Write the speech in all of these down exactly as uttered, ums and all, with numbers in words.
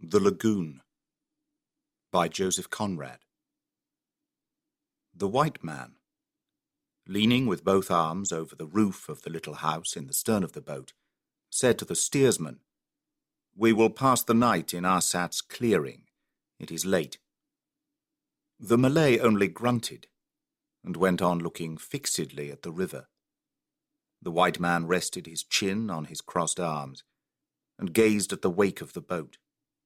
The Lagoon by Joseph Conrad. The white man, leaning with both arms over the roof of the little house in the stern of the boat, said to the steersman, "We will pass the night in Arsat's clearing. It is late." The Malay only grunted and went on looking fixedly at the river. The white man rested his chin on his crossed arms and gazed at the wake of the boat.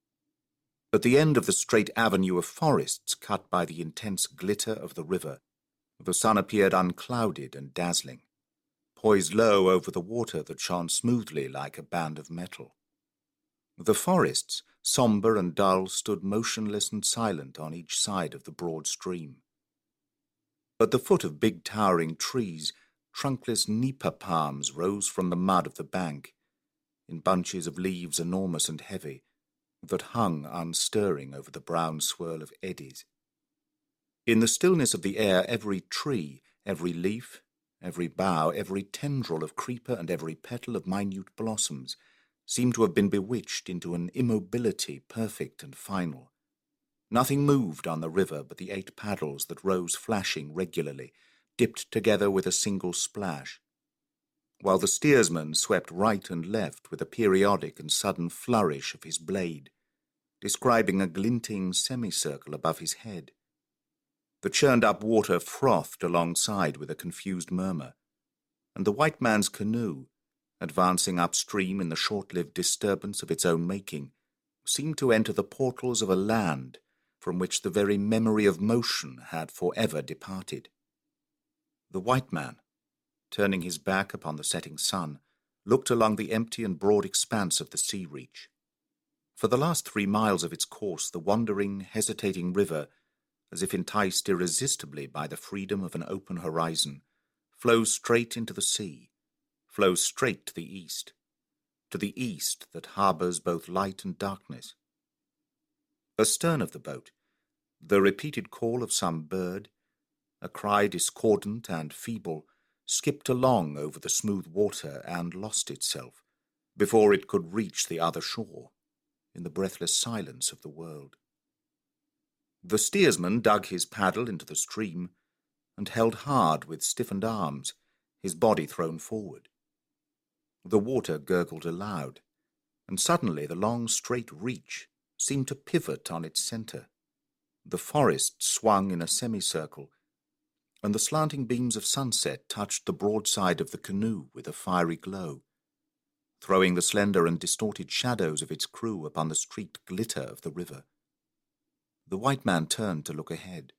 At the end of the straight avenue of forests cut by the intense glitter of the river, the sun appeared unclouded and dazzling, poised low over the water that shone smoothly like a band of metal. The forests, sombre and dull, stood motionless and silent on each side of the broad stream. At the foot of big towering trees, trunkless nipa palms rose from the mud of the bank, in bunches of leaves enormous and heavy, that hung unstirring over the brown swirl of eddies. In the stillness of the air, every tree, every leaf, every bough, every tendril of creeper and every petal of minute blossoms seemed to have been bewitched into an immobility perfect and final. Nothing moved on the river but the eight paddles that rose flashing regularly, dipped together with a single splash, while the steersman swept right and left with a periodic and sudden flourish of his blade, describing a glinting semicircle above his head. The churned-up water frothed alongside with a confused murmur, and the white man's canoe, advancing upstream in the short-lived disturbance of its own making, seemed to enter the portals of a land from which the very memory of motion had forever departed. The white man, turning his back upon the setting sun, looked along the empty and broad expanse of the sea reach. For the last three miles of its course, the wandering, hesitating river, as if enticed irresistibly by the freedom of an open horizon, flows straight into the sea, flows straight to the east, to the east that harbours both light and darkness. Astern of the boat, the repeated call of some bird, a cry discordant and feeble, skipped along over the smooth water and lost itself, before it could reach the other shore, in the breathless silence of the world. The steersman dug his paddle into the stream and held hard with stiffened arms, his body thrown forward. The water gurgled aloud, and suddenly the long straight reach seemed to pivot on its centre. The forest swung in a semicircle, and the slanting beams of sunset touched the broadside of the canoe with a fiery glow, throwing the slender and distorted shadows of its crew upon the streaked glitter of the river. The white man turned to look ahead.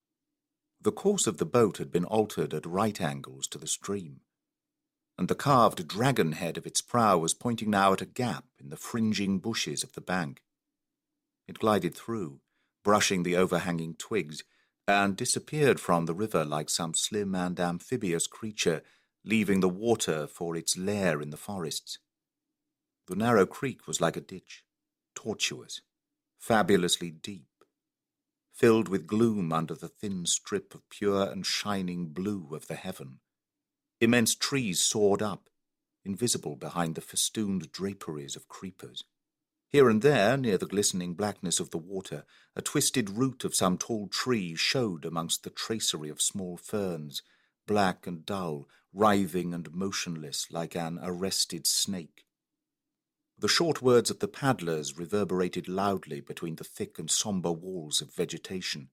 The course of the boat had been altered at right angles to the stream, and the carved dragon head of its prow was pointing now at a gap in the fringing bushes of the bank. It glided through, brushing the overhanging twigs, and disappeared from the river like some slim and amphibious creature, leaving the water for its lair in the forests. The narrow creek was like a ditch, tortuous, fabulously deep, filled with gloom under the thin strip of pure and shining blue of the heaven. Immense trees soared up, invisible behind the festooned draperies of creepers. Here and there, near the glistening blackness of the water, a twisted root of some tall tree showed amongst the tracery of small ferns, black and dull, writhing and motionless like an arrested snake. The short words of the paddlers reverberated loudly between the thick and sombre walls of vegetation.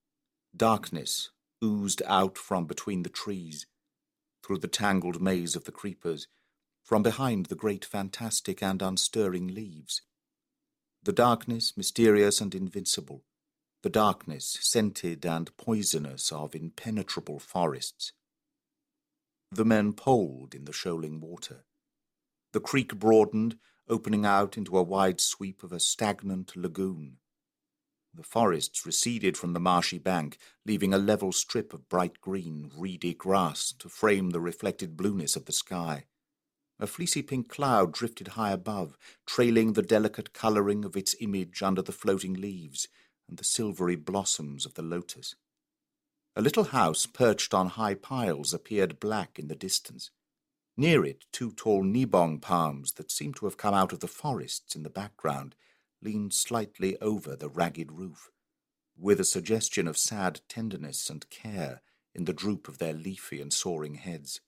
Darkness oozed out from between the trees, through the tangled maze of the creepers, from behind the great fantastic and unstirring leaves. The darkness mysterious and invincible, the darkness scented and poisonous of impenetrable forests. The men poled in the shoaling water. The creek broadened, opening out into a wide sweep of a stagnant lagoon. The forests receded from the marshy bank, leaving a level strip of bright green, reedy grass to frame the reflected blueness of the sky. A fleecy pink cloud drifted high above, trailing the delicate colouring of its image under the floating leaves and the silvery blossoms of the lotus. A little house perched on high piles appeared black in the distance. Near it, two tall nibong palms that seemed to have come out of the forests in the background leaned slightly over the ragged roof, with a suggestion of sad tenderness and care in the droop of their leafy and soaring heads.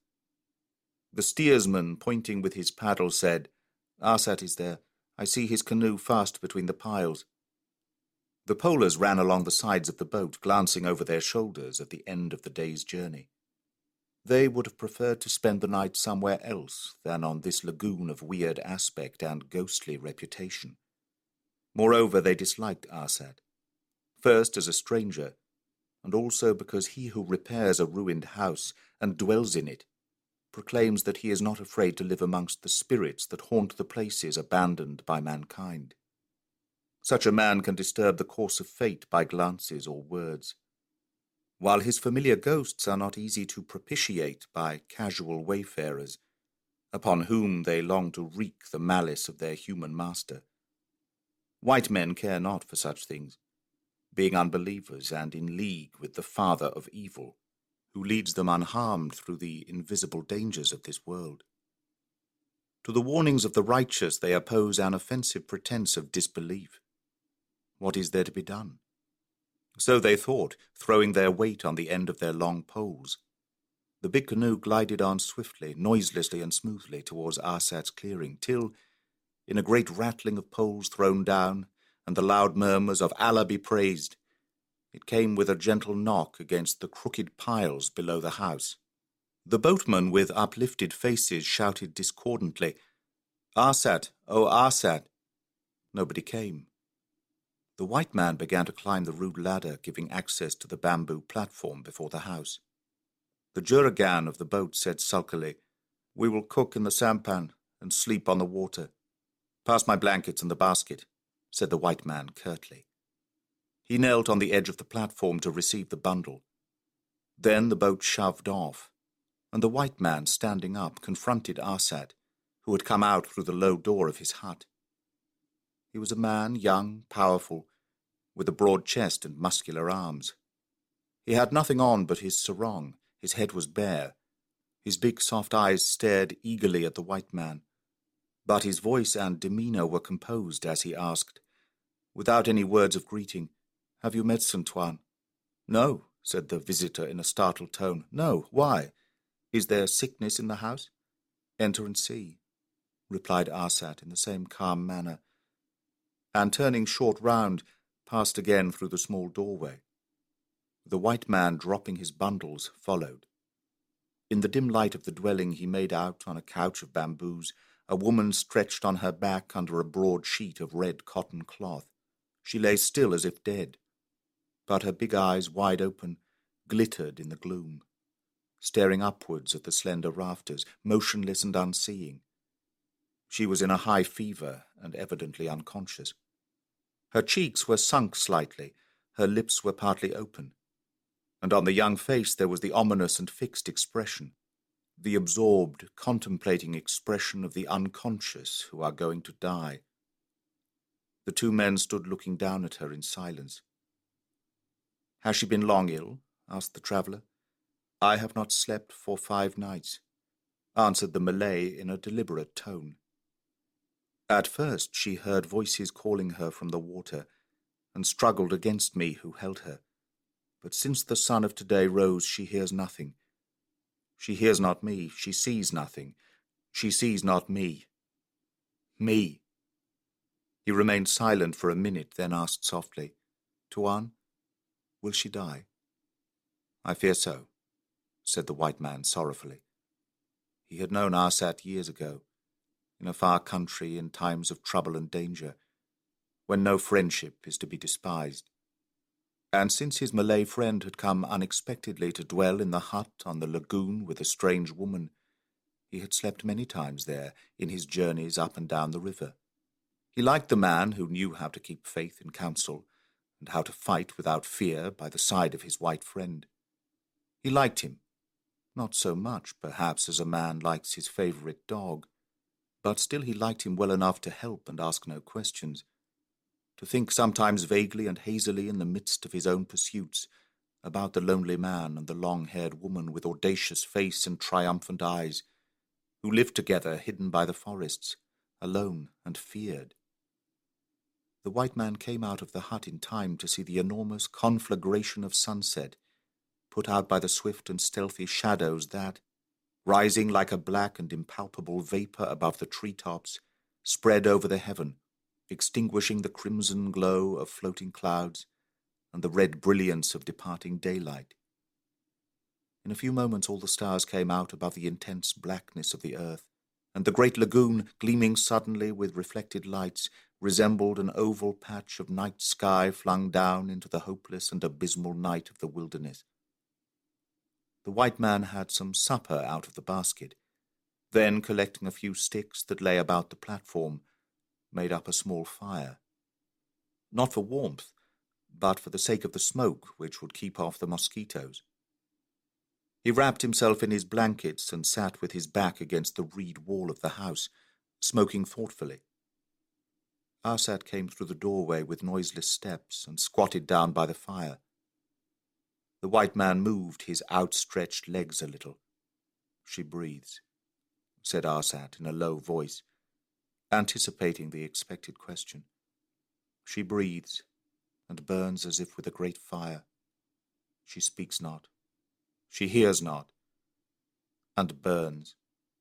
The steersman, pointing with his paddle, said, "Arsat is there. I see his canoe fast between the piles." The polers ran along the sides of the boat, glancing over their shoulders at the end of the day's journey. They would have preferred to spend the night somewhere else than on this lagoon of weird aspect and ghostly reputation. Moreover, they disliked Arsat, first as a stranger, and also because he who repairs a ruined house and dwells in it proclaims that he is not afraid to live amongst the spirits that haunt the places abandoned by mankind. Such a man can disturb the course of fate by glances or words, while his familiar ghosts are not easy to propitiate by casual wayfarers, upon whom they long to wreak the malice of their human master. White men care not for such things, being unbelievers and in league with the father of evil, who leads them unharmed through the invisible dangers of this world. To the warnings of the righteous they oppose an offensive pretense of disbelief. What is there to be done? So they thought, throwing their weight on the end of their long poles. The big canoe glided on swiftly, noiselessly and smoothly towards Arsat's clearing, till, in a great rattling of poles thrown down and the loud murmurs of Allah be praised, it came with a gentle knock against the crooked piles below the house. The boatmen with uplifted faces shouted discordantly, "Arsat, oh Arsat!" Nobody came. The white man began to climb the rude ladder giving access to the bamboo platform before the house. The juragan of the boat said sulkily, "We will cook in the sampan and sleep on the water. Pass my blankets and the basket," said the white man curtly. He knelt on the edge of the platform to receive the bundle. Then the boat shoved off, and the white man, standing up, confronted Arsat, who had come out through the low door of his hut. He was a man, young, powerful, with a broad chest and muscular arms. He had nothing on but his sarong, his head was bare. His big soft eyes stared eagerly at the white man, but his voice and demeanour were composed as he asked, without any words of greeting, "Have you medicine, Tuan?" "No," said the visitor in a startled tone. "No, why? Is there sickness in the house?" "Enter and see," replied Arsat in the same calm manner, and turning short round, passed again through the small doorway. The white man, dropping his bundles, followed. In the dim light of the dwelling he made out, on a couch of bamboos, a woman stretched on her back under a broad sheet of red cotton cloth. She lay still as if dead, but her big eyes, wide open, glittered in the gloom, staring upwards at the slender rafters, motionless and unseeing. She was in a high fever and evidently unconscious. Her cheeks were sunk slightly, her lips were partly open, and on the young face there was the ominous and fixed expression, the absorbed, contemplating expression of the unconscious who are going to die. The two men stood looking down at her in silence. "Has she been long ill?" asked the traveller. "I have not slept for five nights," answered the Malay in a deliberate tone. At first she heard voices calling her from the water, and struggled against me who held her. But since the sun of today rose, she hears nothing. She hears not me, she sees nothing. She sees not me. Me. He remained silent for a minute, then asked softly, "Tuan, will she die?" "I fear so," said the white man sorrowfully. He had known Arsat years ago, in a far country in times of trouble and danger, when no friendship is to be despised. And since his Malay friend had come unexpectedly to dwell in the hut on the lagoon with a strange woman, he had slept many times there in his journeys up and down the river. He liked the man who knew how to keep faith in council, and how to fight without fear by the side of his white friend. He liked him, not so much, perhaps, as a man likes his favourite dog, but still he liked him well enough to help and ask no questions, to think sometimes vaguely and hazily in the midst of his own pursuits about the lonely man and the long-haired woman with audacious face and triumphant eyes, who lived together hidden by the forests, alone and feared. The white man came out of the hut in time to see the enormous conflagration of sunset, put out by the swift and stealthy shadows that, rising like a black and impalpable vapour above the tree-tops, spread over the heaven, extinguishing the crimson glow of floating clouds and the red brilliance of departing daylight. In a few moments all the stars came out above the intense blackness of the earth, and the great lagoon, gleaming suddenly with reflected lights, resembled an oval patch of night sky flung down into the hopeless and abysmal night of the wilderness. The white man had some supper out of the basket, then, collecting a few sticks that lay about the platform, made up a small fire. Not for warmth, but for the sake of the smoke which would keep off the mosquitoes. He wrapped himself in his blankets and sat with his back against the reed wall of the house, smoking thoughtfully. Arsat came through the doorway with noiseless steps and squatted down by the fire. The white man moved his outstretched legs a little. "She breathes," said Arsat in a low voice, anticipating the expected question. "She breathes, and burns as if with a great fire. She speaks not. She hears not, and burns."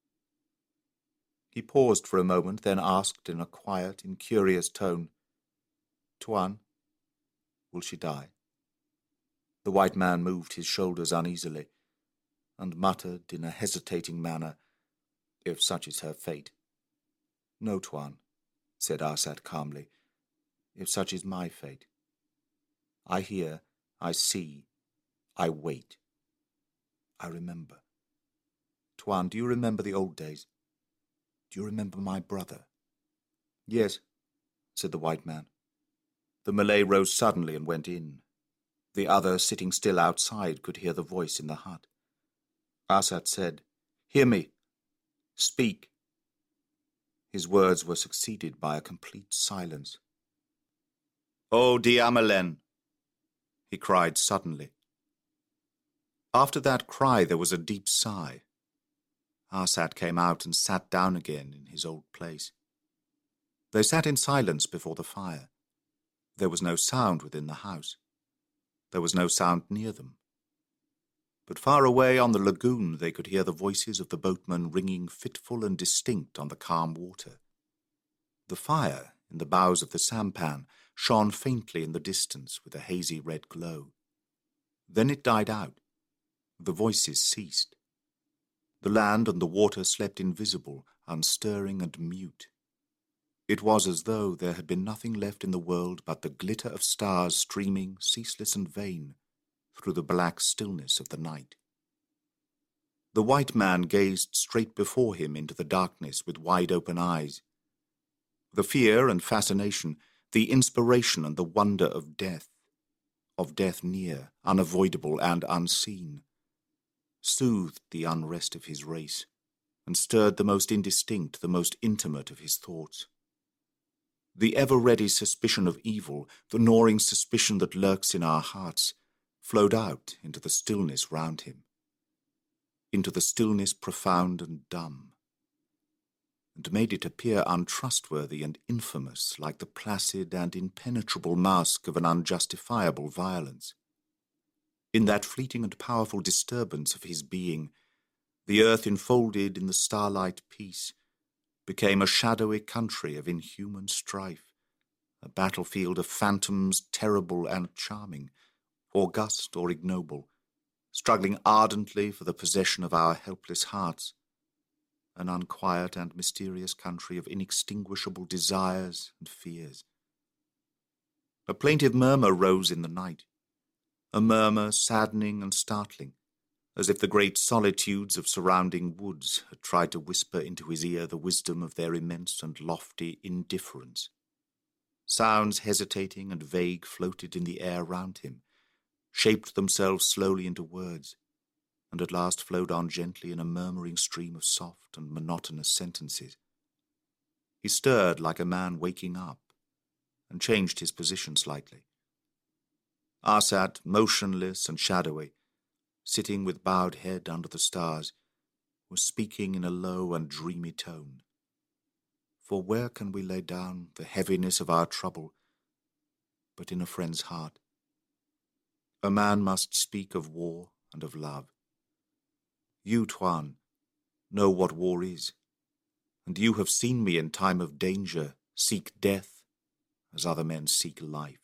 He paused for a moment, then asked in a quiet, incurious tone, "Tuan, will she die?" The white man moved his shoulders uneasily, and muttered in a hesitating manner, "If such is her fate." "No, Tuan," said Arsat calmly, "if such is my fate. I hear, I see, I wait. I remember. Tuan, do you remember the old days? Do you remember my brother?" "Yes," said the white man. The Malay rose suddenly and went in. The other, sitting still outside, could hear the voice in the hut. Arsat said, "Hear me. Speak." His words were succeeded by a complete silence. "O Diamelen!" he cried suddenly. After that cry there was a deep sigh. Arsat came out and sat down again in his old place. They sat in silence before the fire. There was no sound within the house. There was no sound near them. But far away on the lagoon they could hear the voices of the boatmen ringing fitful and distinct on the calm water. The fire in the bows of the sampan shone faintly in the distance with a hazy red glow. Then it died out. The voices ceased. The land and the water slept invisible, unstirring and mute. It was as though there had been nothing left in the world but the glitter of stars streaming, ceaseless and vain, through the black stillness of the night. The white man gazed straight before him into the darkness with wide-open eyes. The fear and fascination, the inspiration and the wonder of death, of death near, unavoidable and unseen, soothed the unrest of his race, and stirred the most indistinct, the most intimate of his thoughts. The ever-ready suspicion of evil, the gnawing suspicion that lurks in our hearts, flowed out into the stillness round him, into the stillness profound and dumb, and made it appear untrustworthy and infamous like the placid and impenetrable mask of an unjustifiable violence. In that fleeting and powerful disturbance of his being, the earth enfolded in the starlight peace became a shadowy country of inhuman strife, a battlefield of phantoms terrible and charming, august or ignoble, struggling ardently for the possession of our helpless hearts, an unquiet and mysterious country of inextinguishable desires and fears. A plaintive murmur rose in the night, a murmur saddening and startling, as if the great solitudes of surrounding woods had tried to whisper into his ear the wisdom of their immense and lofty indifference. Sounds hesitating and vague floated in the air round him, shaped themselves slowly into words, and at last flowed on gently in a murmuring stream of soft and monotonous sentences. He stirred like a man waking up, and changed his position slightly. Arsat, motionless and shadowy, sitting with bowed head under the stars, was speaking in a low and dreamy tone. For where can we lay down the heaviness of our trouble but in a friend's heart. A man must speak of war and of love. You, Tuan, know what war is, and you have seen me in time of danger seek death as other men seek life.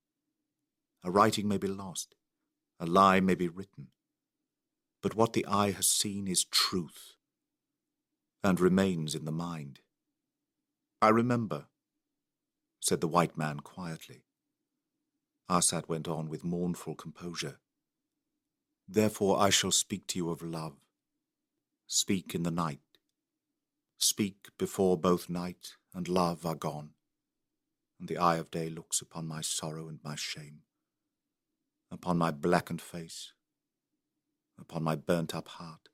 A writing may be lost, a lie may be written, but what the eye has seen is truth, and remains in the mind. I remember, said the white man quietly. Arsat went on with mournful composure. Therefore I shall speak to you of love. Speak in the night. Speak before both night and love are gone, and the eye of day looks upon my sorrow and my shame, upon my blackened face, upon my burnt-up heart.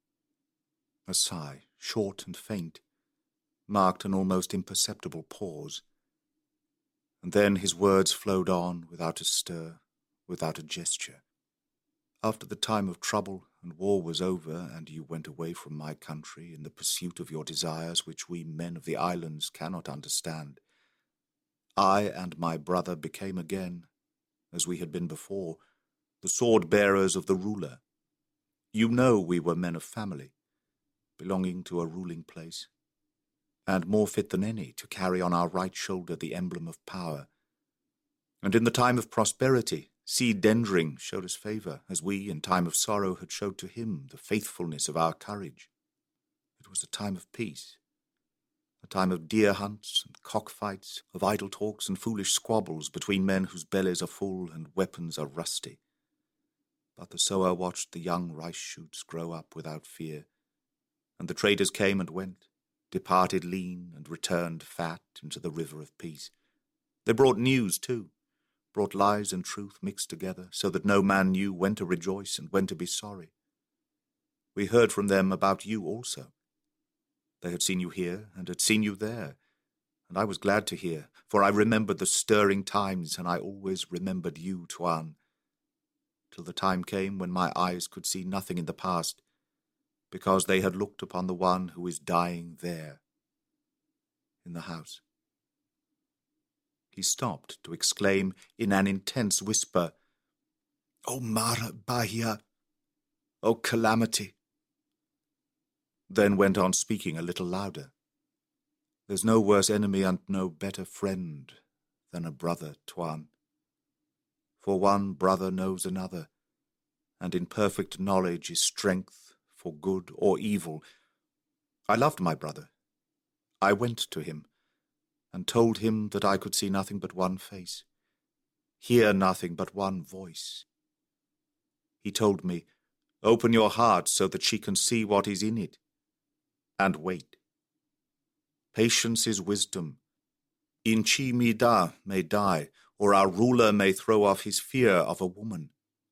A sigh, short and faint, marked an almost imperceptible pause, and then his words flowed on without a stir, without a gesture. After the time of trouble and war was over, and you went away from my country in the pursuit of your desires which we men of the islands cannot understand, I and my brother became again, as we had been before, the sword-bearers of the ruler. You know we were men of family, belonging to a ruling place, and more fit than any to carry on our right shoulder the emblem of power. And in the time of prosperity, Seed Dendring showed us favour, as we, in time of sorrow, had showed to him the faithfulness of our courage. It was a time of peace, a time of deer hunts and cockfights, of idle talks and foolish squabbles between men whose bellies are full and weapons are rusty. But the sower watched the young rice shoots grow up without fear, and the traders came and went, departed lean and returned fat into the river of peace. They brought news too, brought lies and truth mixed together, so that no man knew when to rejoice and when to be sorry. We heard from them about you also. They had seen you here and had seen you there, and I was glad to hear, for I remembered the stirring times, and I always remembered you, Tuan, till the time came when my eyes could see nothing in the past, because they had looked upon the one who is dying there, in the house. He stopped to exclaim in an intense whisper, "O Mara Bahia! O calamity!" Then went on speaking a little louder. "There's no worse enemy and no better friend than a brother, Tuan. For one brother knows another, and in perfect knowledge is strength for good or evil. I loved my brother. I went to him, and told him that I could see nothing but one face, hear nothing but one voice. He told me, 'Open your heart so that she can see what is in it, and wait. Patience is wisdom. Inchi Mida may die, or our ruler may throw off his fear of a woman.'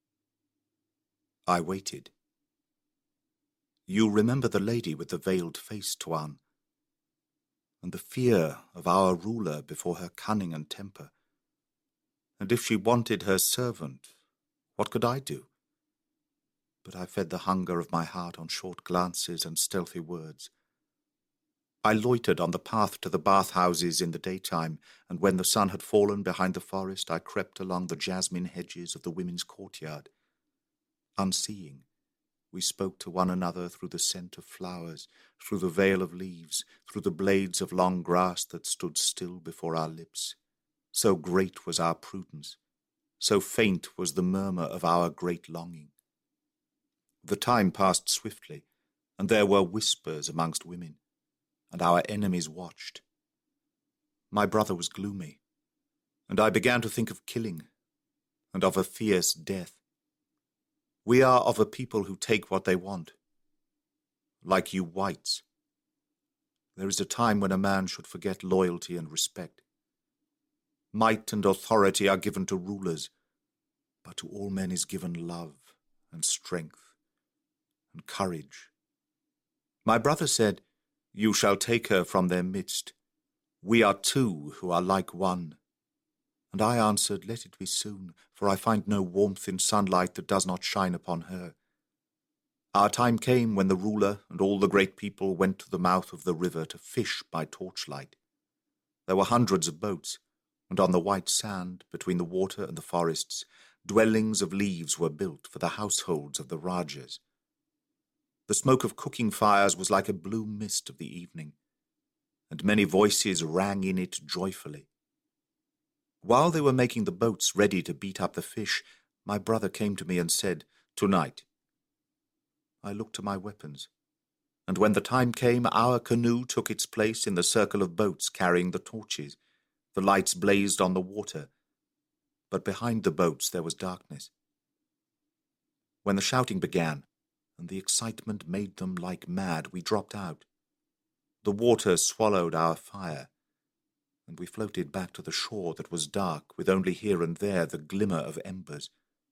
I waited. You remember the lady with the veiled face, Tuan, and the fear of our ruler before her cunning and temper. And if she wanted her servant, what could I do? But I fed the hunger of my heart on short glances and stealthy words. I loitered on the path to the bathhouses in the daytime, and when the sun had fallen behind the forest, I crept along the jasmine hedges of the women's courtyard. Unseeing, we spoke to one another through the scent of flowers, through the veil of leaves, through the blades of long grass that stood still before our lips. So great was our prudence, so faint was the murmur of our great longing. The time passed swiftly, and there were whispers amongst women, and our enemies watched. My brother was gloomy, and I began to think of killing, and of a fierce death. We are of a people who take what they want, like you whites. There is a time when a man should forget loyalty and respect. Might and authority are given to rulers, but to all men is given love and strength and courage. My brother said, 'You shall take her from their midst. We are two who are like one.' And I answered, 'Let it be soon, for I find no warmth in sunlight that does not shine upon her.' Our time came when the ruler and all the great people went to the mouth of the river to fish by torchlight. There were hundreds of boats, and on the white sand, between the water and the forests, dwellings of leaves were built for the households of the Rajas. The smoke of cooking fires was like a blue mist of the evening, and many voices rang in it joyfully. While they were making the boats ready to beat up the fish, my brother came to me and said, "Tonight." I looked to my weapons, and when the time came, our canoe took its place in the circle of boats carrying the torches. The lights blazed on the water, but behind the boats there was darkness. When the shouting began, and the excitement made them like mad, we dropped out. The water swallowed our fire, and we floated back to the shore that was dark, with only here and there the glimmer of embers.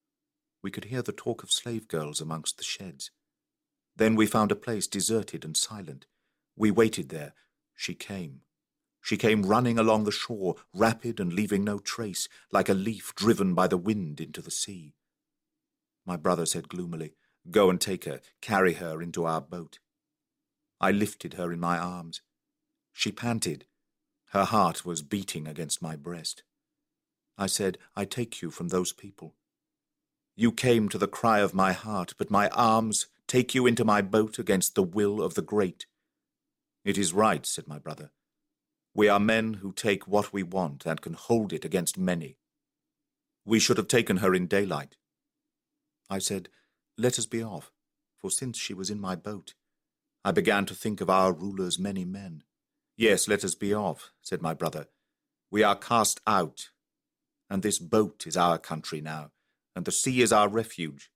We could hear the talk of slave girls amongst the sheds. Then we found a place deserted and silent. We waited there. She came. She came running along the shore, rapid and leaving no trace, like a leaf driven by the wind into the sea. My brother said gloomily, "Go and take her, carry her into our boat." I lifted her in my arms. She panted. Her heart was beating against my breast. I said, "I take you from those people. You came to the cry of my heart, but my arms take you into my boat against the will of the great." "It is right," said my brother. "We are men who take what we want and can hold it against many. We should have taken her in daylight." I said, "Let us be off," for since she was in my boat, I began to think of our ruler's many men. "Yes, let us be off," said my brother. "We are cast out, and this boat is our country now, and the sea is our refuge."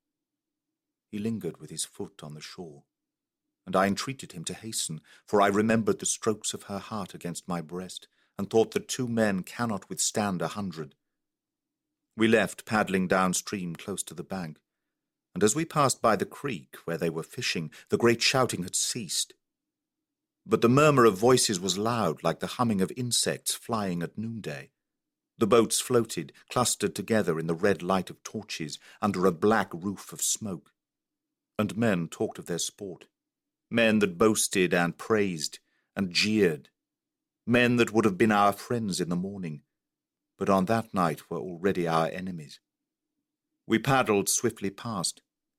He lingered with his foot on the shore, and I entreated him to hasten, for I remembered the strokes of her heart against my breast, and thought that two men cannot withstand a hundred. We left, paddling downstream close to the bank, and as we passed by the creek where they were fishing, the great shouting had ceased. But the murmur of voices was loud, like the humming of insects flying at noonday. The boats floated, clustered together in the red light of torches, under a black roof of smoke. And men talked of their sport. Men that boasted and praised and jeered. Men that would have been our friends in the morning, but on that night were already our enemies. We paddled swiftly past.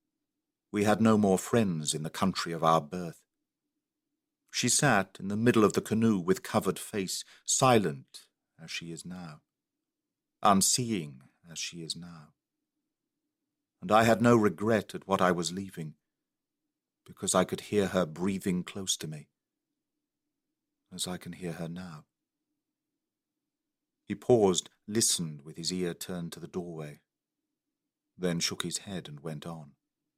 We had no more friends in the country of our birth. She sat in the middle of the canoe with covered face, silent as she is now, unseeing as she is now. And I had no regret at what I was leaving, because I could hear her breathing close to me, as I can hear her now. He paused, listened with his ear turned to the doorway, then shook his head and went on.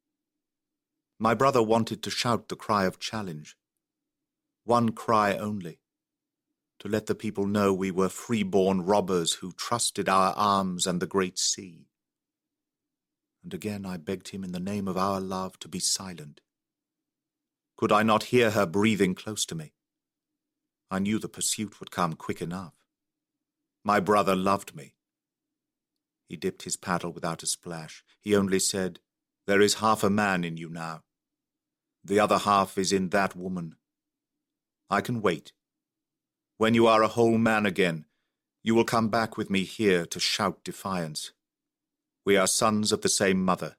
My brother wanted to shout the cry of challenge, one cry only, to let the people know we were free-born robbers who trusted our arms and the great sea. And again I begged him in the name of our love to be silent. Could I not hear her breathing close to me? I knew the pursuit would come quick enough. My brother loved me. He dipped his paddle without a splash. He only said, "There is half a man in you now. The other half is in that woman. I can wait. When you are a whole man again, you will come back with me here to shout defiance. We are sons of the same mother."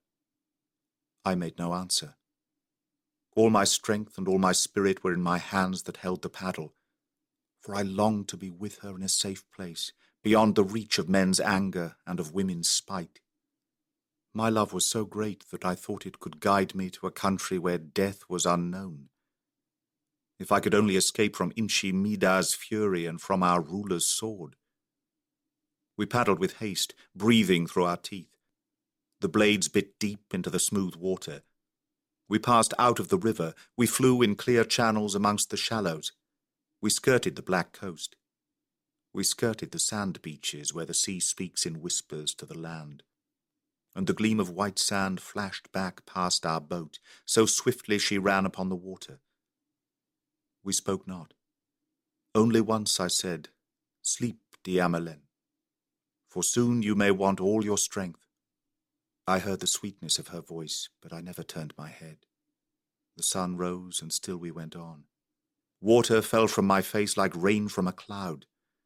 I made no answer. All my strength and all my spirit were in my hands that held the paddle, for I longed to be with her in a safe place, beyond the reach of men's anger and of women's spite. My love was so great that I thought it could guide me to a country where death was unknown. If I could only escape from Inchi Mida's fury and from our ruler's sword. We paddled with haste, breathing through our teeth. The blades bit deep into the smooth water. We passed out of the river. We flew in clear channels amongst the shallows. We skirted the black coast. We skirted the sand beaches where the sea speaks in whispers to the land. And the gleam of white sand flashed back past our boat, so swiftly she ran upon the water. We spoke not. Only once I said, "Sleep, Diamelen, for soon you may want all your strength." I heard the sweetness of her voice, but I never turned my head. The sun rose, and still we went on. Water fell from my face like rain from a cloud.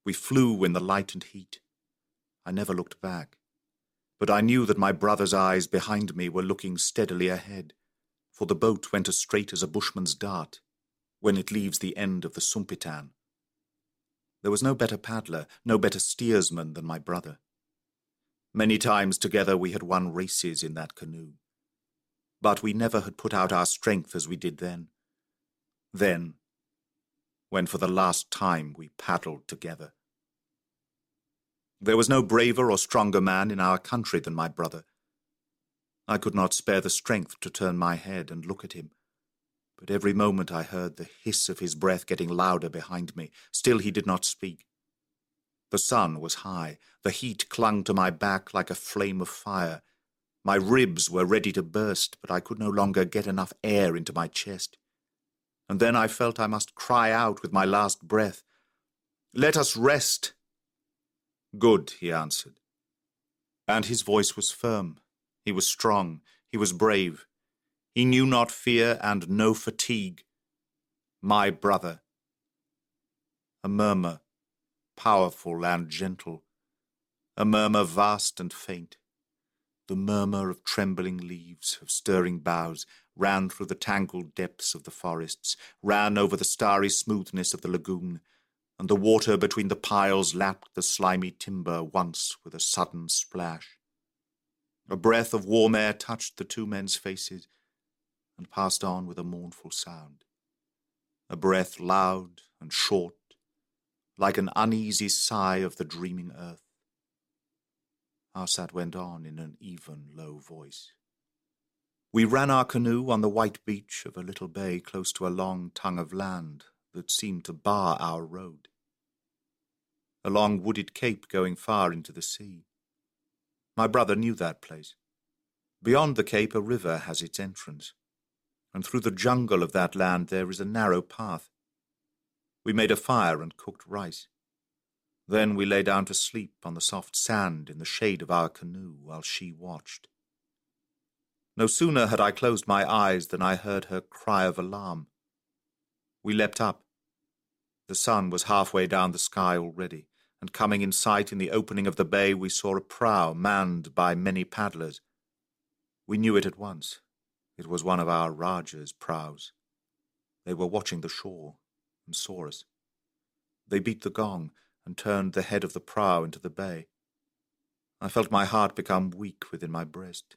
We flew in the light and heat. I never looked back, but I knew that my brother's eyes behind me were looking steadily ahead, for the boat went as straight as a bushman's dart when it leaves the end of the Sumpitan. There was no better paddler, no better steersman than my brother. Many times together we had won races in that canoe, but we never had put out our strength as we did then. Then, when for the last time we paddled together. There was no braver or stronger man in our country than my brother. I could not spare the strength to turn my head and look at him, but every moment I heard the hiss of his breath getting louder behind me. Still he did not speak. The sun was high. The heat clung to my back like a flame of fire. My ribs were ready to burst, but I could no longer get enough air into my chest. And then I felt I must cry out with my last breath, "Let us rest." "Good," he answered. And his voice was firm. He was strong. He was brave. He knew not fear and no fatigue. My brother. A murmur, powerful and gentle. A murmur vast and faint. The murmur of trembling leaves, of stirring boughs, ran through the tangled depths of the forests, ran over the starry smoothness of the lagoon, and the water between the piles lapped the slimy timber once with a sudden splash. A breath of warm air touched the two men's faces and passed on with a mournful sound. A breath loud and short, like an uneasy sigh of the dreaming earth. Arsat went on in an even, low voice. We ran our canoe on the white beach of a little bay close to a long tongue of land that seemed to bar our road. A long wooded cape going far into the sea. My brother knew that place. Beyond the cape a river has its entrance, and through the jungle of that land there is a narrow path. We made a fire and cooked rice. Then we lay down to sleep on the soft sand in the shade of our canoe while she watched. No sooner had I closed my eyes than I heard her cry of alarm. We leapt up. The sun was halfway down the sky already, and coming in sight in the opening of the bay we saw a prow manned by many paddlers. We knew it at once. It was one of our Rajah's prows. They were watching the shore and saw us. They beat the gong and turned the head of the prow into the bay. I felt my heart become weak within my breast.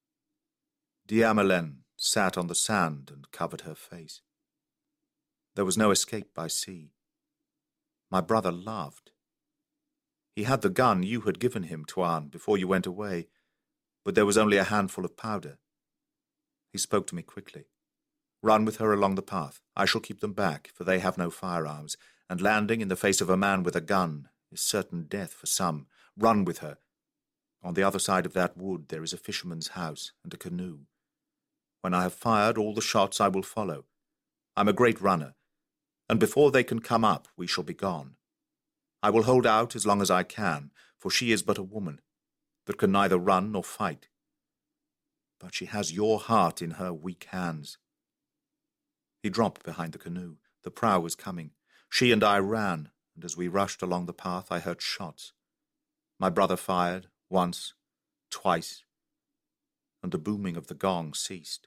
Diamelen sat on the sand and covered her face. There was no escape by sea. My brother laughed. He had the gun you had given him, Tuan, before you went away, but there was only a handful of powder. He spoke to me quickly. "Run with her along the path. I shall keep them back, for they have no firearms, and landing in the face of a man with a gun is certain death for some. Run with her. On the other side of that wood there is a fisherman's house and a canoe. When I have fired all the shots I will follow. I'm a great runner, and before they can come up we shall be gone. I will hold out as long as I can, for she is but a woman, that can neither run nor fight. But she has your heart in her weak hands." He dropped behind the canoe. The prow was coming. She and I ran, and as we rushed along the path I heard shots. My brother fired, once, twice, and the booming of the gong ceased.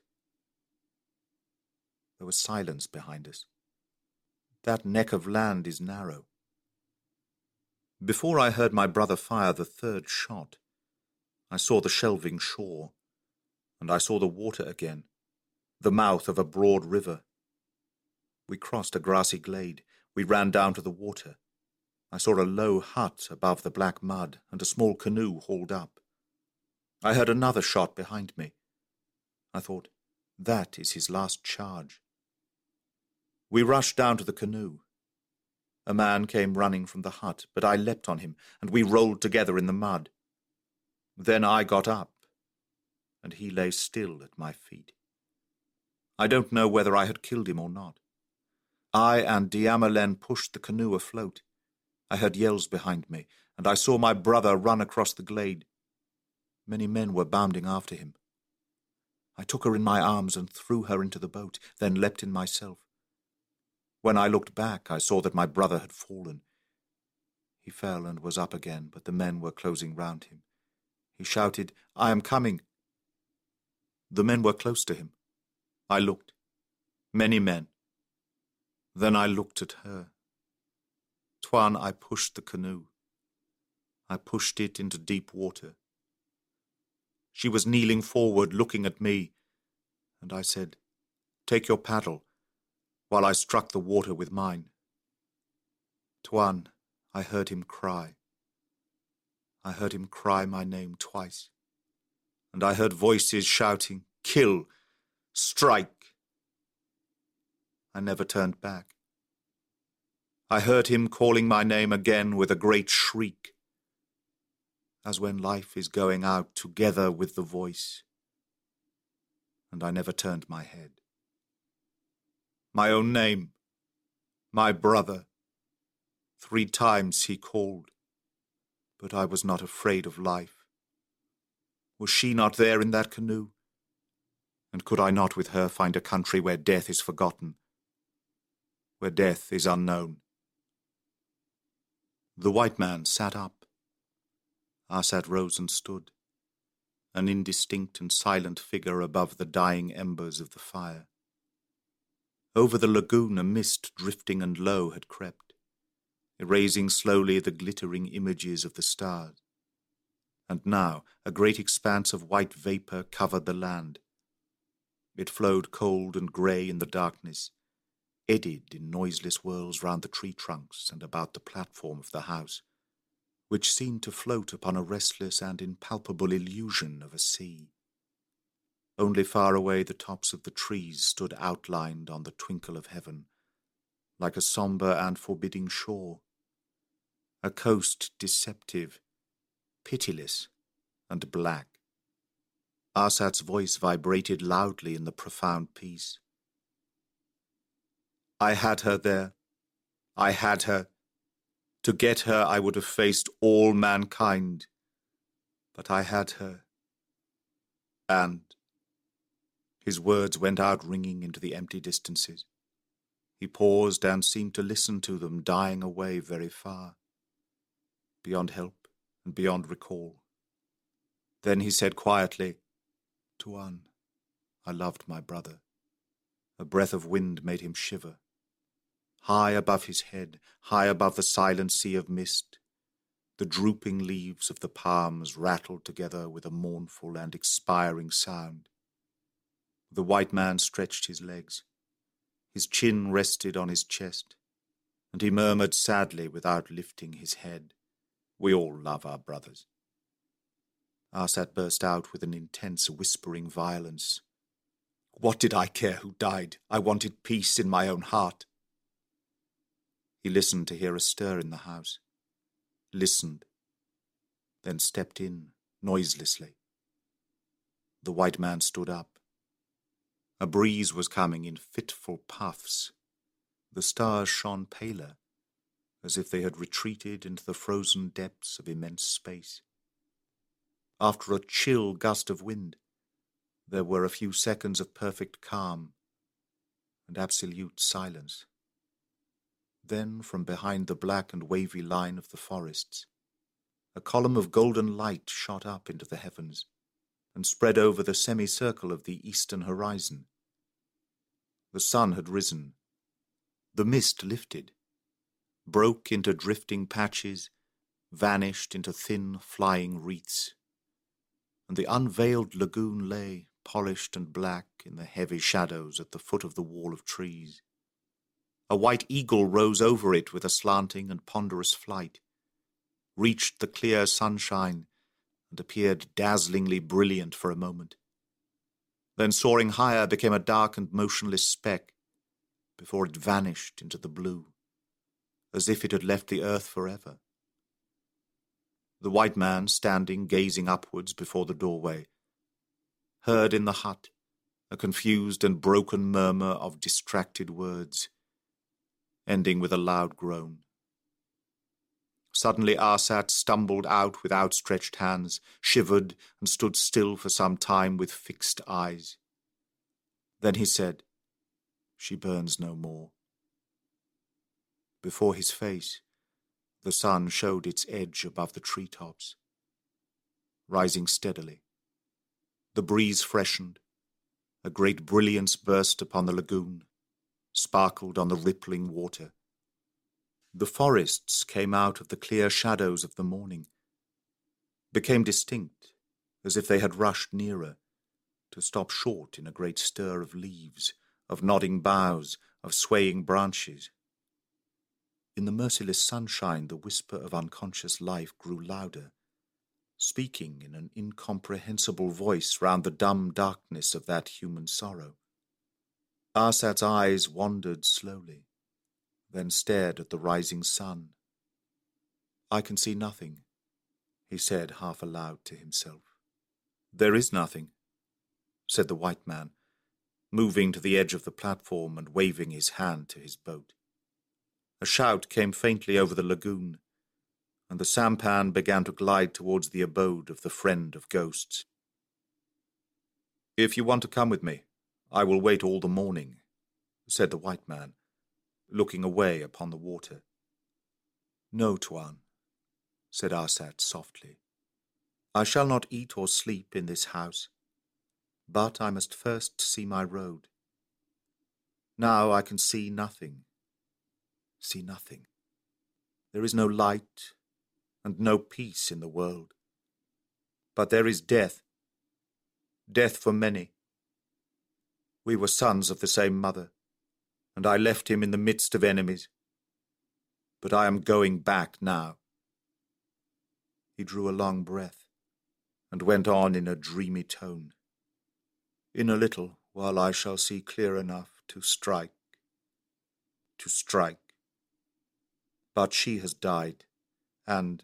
There was silence behind us. That neck of land is narrow. Before I heard my brother fire the third shot, I saw the shelving shore, and I saw the water again, the mouth of a broad river. We crossed a grassy glade. We ran down to the water. I saw a low hut above the black mud and a small canoe hauled up. I heard another shot behind me. I thought, that is his last charge. We rushed down to the canoe. A man came running from the hut, but I leapt on him, and we rolled together in the mud. Then I got up, and he lay still at my feet. I don't know whether I had killed him or not. I and Diamelen pushed the canoe afloat. I heard yells behind me, and I saw my brother run across the glade. Many men were bounding after him. I took her in my arms and threw her into the boat, then leapt in myself. When I looked back, I saw that my brother had fallen. He fell and was up again, but the men were closing round him. He shouted, "I am coming!" The men were close to him. I looked. Many men. Then I looked at her. Tuan, I pushed the canoe. I pushed it into deep water. She was kneeling forward, looking at me, and I said, "Take your paddle," while I struck the water with mine. Tuan, I heard him cry. I heard him cry my name twice, and I heard voices shouting, "Kill! Strike!" I never turned back. I heard him calling my name again with a great shriek, as when life is going out together with the voice, and I never turned my head. My own name, my brother. Three times he called, but I was not afraid of life. Was she not there in that canoe? And could I not with her find a country where death is forgotten, where death is unknown? The white man sat up. Arsat rose and stood, an indistinct and silent figure above the dying embers of the fire. Over the lagoon a mist drifting and low had crept, erasing slowly the glittering images of the stars. And now a great expanse of white vapour covered the land. It flowed cold and grey in the darkness, eddied in noiseless whirls round the tree trunks and about the platform of the house, which seemed to float upon a restless and impalpable illusion of a sea. Only far away the tops of the trees stood outlined on the twinkle of heaven, like a sombre and forbidding shore, a coast deceptive, pitiless, and black. Arsat's voice vibrated loudly in the profound peace. I had her there. I had her. To get her I would have faced all mankind. But I had her. And his words went out ringing into the empty distances. He paused and seemed to listen to them dying away very far, beyond help and beyond recall. Then he said quietly, "Tuan, I loved my brother." A breath of wind made him shiver. High above his head, high above the silent sea of mist, the drooping leaves of the palms rattled together with a mournful and expiring sound. The white man stretched his legs. His chin rested on his chest, and he murmured sadly without lifting his head, "We all love our brothers." Arsat burst out with an intense whispering violence. "What did I care who died? I wanted peace in my own heart." He listened to hear a stir in the house, listened, then stepped in noiselessly. The white man stood up. A breeze was coming in fitful puffs. The stars shone paler, as if they had retreated into the frozen depths of immense space. After a chill gust of wind, there were a few seconds of perfect calm and absolute silence. Then, from behind the black and wavy line of the forests, a column of golden light shot up into the heavens and spread over the semicircle of the eastern horizon. The sun had risen. The mist lifted, broke into drifting patches, vanished into thin, flying wreaths, and the unveiled lagoon lay, polished and black, in the heavy shadows at the foot of the wall of trees. A white eagle rose over it with a slanting and ponderous flight, reached the clear sunshine, and appeared dazzlingly brilliant for a moment. Then soaring higher became a dark and motionless speck, before it vanished into the blue, as if it had left the earth forever. The white man, standing gazing upwards before the doorway, heard in the hut a confused and broken murmur of distracted words, ending with a loud groan. Suddenly Arsat stumbled out with outstretched hands, shivered, and stood still for some time with fixed eyes. Then he said, "She burns no more." Before his face, The sun showed its edge above the treetops, rising steadily. The breeze freshened. A great brilliance burst upon the lagoon, sparkled on the rippling water. The forests came out of the clear shadows of the morning, became distinct, as if they had rushed nearer, to stop short in a great stir of leaves, of nodding boughs, of swaying branches. In the merciless sunshine, the whisper of unconscious life grew louder, speaking in an incomprehensible voice round the dumb darkness of that human sorrow. Arsat's eyes wandered slowly, then stared at the rising sun. "I can see nothing," he said half aloud to himself. "There is nothing," said the white man, moving to the edge of the platform and waving his hand to his boat. A shout came faintly over the lagoon, and the sampan began to glide towards the abode of the friend of ghosts. "If you want to come with me, I will wait all the morning," said the white man, looking away upon the water. "No, Tuan," said Arsat softly. "I shall not eat or sleep in this house, but I must first see my road. Now I can see nothing, see nothing. There is no light and no peace in the world. But there is death, death for many. We were sons of the same mother, and I left him in the midst of enemies. But I am going back now." He drew a long breath, and went on in a dreamy tone. "In a little while I shall see clear enough to strike, to strike. But she has died, and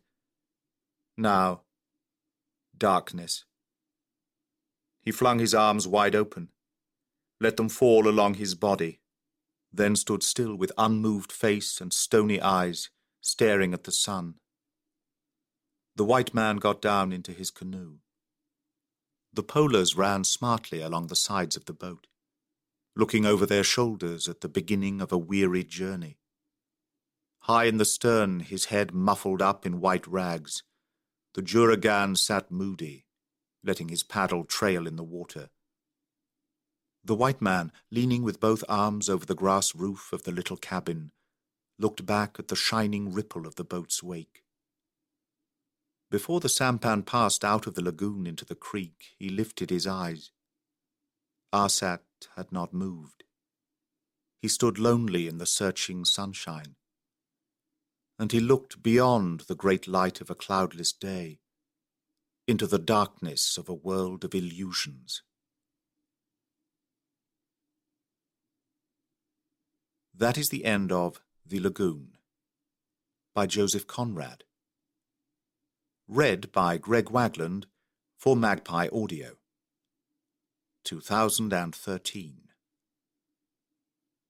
now, darkness." He flung his arms wide open, let them fall along his body, then stood still with unmoved face and stony eyes, staring at the sun. The white man got down into his canoe. The polers ran smartly along the sides of the boat, looking over their shoulders at the beginning of a weary journey. High in the stern, his head muffled up in white rags, the Juragan sat moody, letting his paddle trail in the water. The white man, leaning with both arms over the grass roof of the little cabin, looked back at the shining ripple of the boat's wake. Before the sampan passed out of the lagoon into the creek, he lifted his eyes. Arsat had not moved. He stood lonely in the searching sunshine, and he looked beyond the great light of a cloudless day, into the darkness of a world of illusions. That is the end of The Lagoon, by Joseph Conrad. Read by Greg Wagland for Magpie Audio. two thousand thirteen.